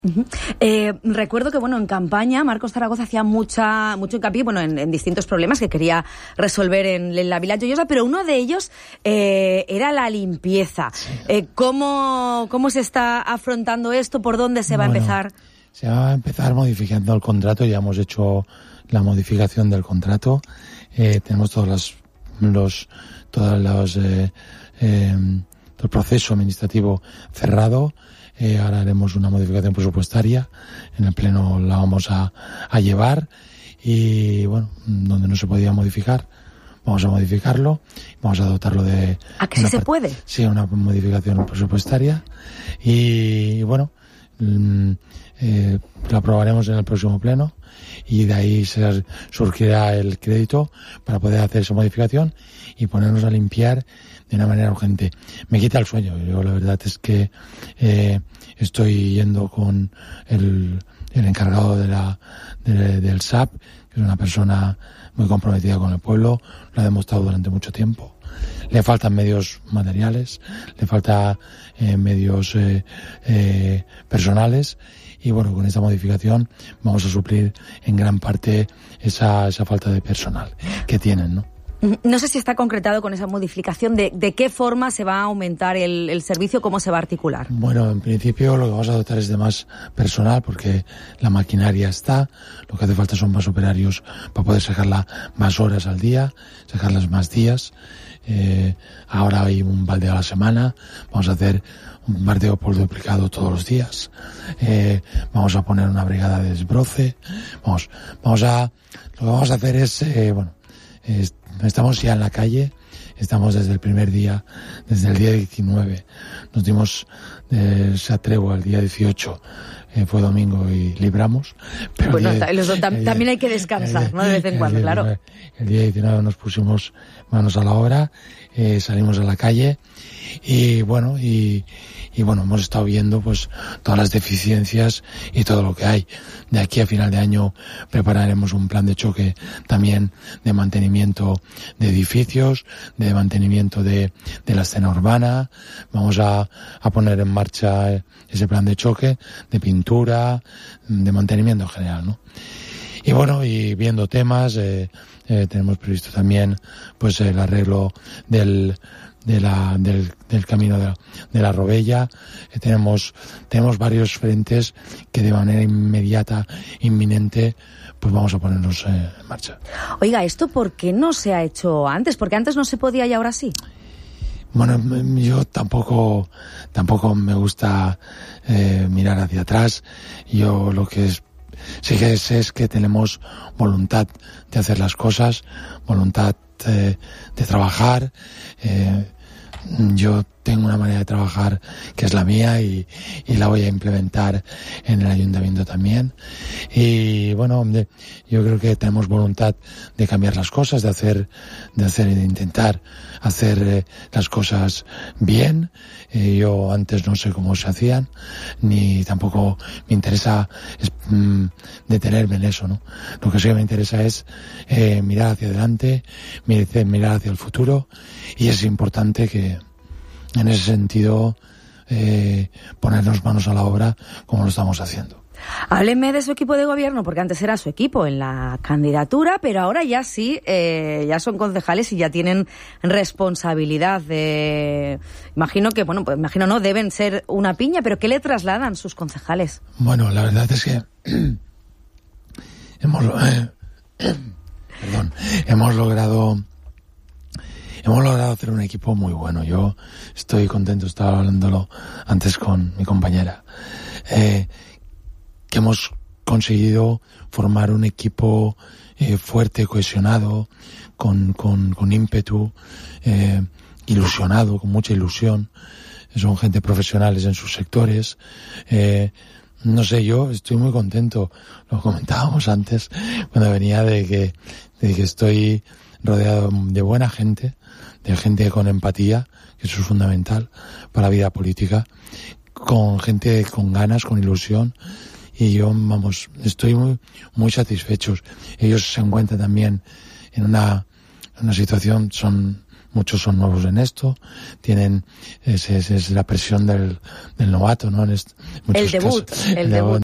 Uh-huh. Recuerdo que en campaña Marcos Zaragoza hacía mucho hincapié en distintos problemas que quería resolver en la Vila Joiosa, pero uno de ellos era la limpieza. Sí. ¿Cómo se está afrontando esto? ¿Por dónde se va a empezar? Se va a empezar modificando el contrato. Ya hemos hecho la modificación del contrato. Tenemos todo el proceso administrativo cerrado. Ahora haremos una modificación presupuestaria, en el pleno la vamos a llevar y donde no se podía modificar, vamos a modificarlo, vamos a dotarlo de... ¿A que sí se puede? Sí, una modificación presupuestaria y lo aprobaremos en el próximo pleno y de ahí surgirá el crédito para poder hacer esa modificación y ponernos a limpiar de una manera urgente. Me quita el sueño. Yo la verdad es que estoy yendo con el encargado del SAP, que es una persona muy comprometida con el pueblo, lo ha demostrado durante mucho tiempo. Le faltan medios materiales, le falta medios personales y con esta modificación vamos a suplir en gran parte esa falta de personal que tienen, ¿no? No sé si está concretado con esa modificación de qué forma se va a aumentar el servicio, cómo se va a articular. En principio lo que vamos a dotar es de más personal porque la maquinaria está, lo que hace falta son más operarios para poder sacarla más horas al día, sacarlas más días. Ahora hay un baldeo a la semana, vamos a hacer un baldeo por duplicado todos los días, vamos a poner una brigada de desbroce, lo que vamos a hacer es, estamos ya en la calle, estamos desde el primer día, desde el día 19, nos dimos esa tregua el día 18, fue domingo y libramos. Pero también hay que descansar, ¿no? De vez en cuando, claro. El día 19 nos pusimos manos a la obra, salimos a la calle y hemos estado viendo todas las deficiencias y todo lo que hay. De aquí a final de año prepararemos un plan de choque también de mantenimiento de edificios, de mantenimiento de la escena urbana. Vamos a poner en marcha ese plan de choque, de pintura, de mantenimiento en general, ¿no? Y viendo temas, tenemos previsto también el arreglo del camino de la Robella. Tenemos varios frentes que de manera inmediata, inminente, vamos a ponernos en marcha. Oiga, ¿esto por qué no se ha hecho antes? ¿Porque antes no se podía y ahora sí? Yo tampoco me gusta mirar hacia atrás. Yo lo que sí que sé es que tenemos voluntad de hacer las cosas, voluntad de trabajar. Yo tengo una manera de trabajar que es la mía y la voy a implementar en el ayuntamiento también. Y yo creo que tenemos voluntad de cambiar las cosas, de intentar hacer las cosas bien. Yo antes no sé cómo se hacían, ni tampoco me interesa detenerme en eso, ¿no? Lo que sí que me interesa es mirar hacia adelante, mirar hacia el futuro, y es importante que en ese sentido ponernos manos a la obra como lo estamos haciendo. Hábleme de su equipo de gobierno, porque antes era su equipo en la candidatura, pero ahora ya sí, ya son concejales y ya tienen responsabilidad imagino no, deben ser una piña, pero ¿qué le trasladan sus concejales? La verdad es que hemos logrado hacer un equipo muy bueno. Yo estoy contento, estaba hablándolo antes con mi compañera, que hemos conseguido formar un equipo fuerte, cohesionado, con ímpetu, ilusionado, con mucha ilusión. Son gente profesionales en sus sectores. Yo estoy muy contento. Lo comentábamos antes cuando venía de que estoy rodeado de buena gente, de gente con empatía, que eso es fundamental para la vida política, con gente con ganas, con ilusión, y yo, estoy muy, muy satisfechos. Ellos se encuentran también en una situación, son muchos son nuevos en esto, tienen es la presión del novato, ¿no? En el debut.